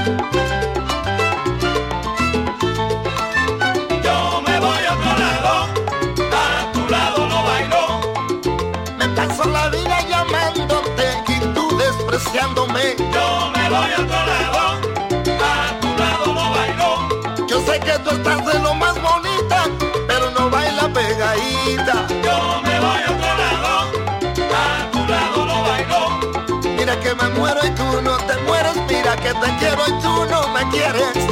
Yo me voy a otro lado, a tu lado no bailo. Me paso la vida llamándote y tú despreciándome. Yo me voy a otro lado, a tu lado no bailo. Yo sé que tú estás de lo más bonita, pero no baila pegadita. Yo me voy a otro lado, a tu lado no bailo. Mira que me muero y tú no te mueres, mira que te quiero y tú no me quieres.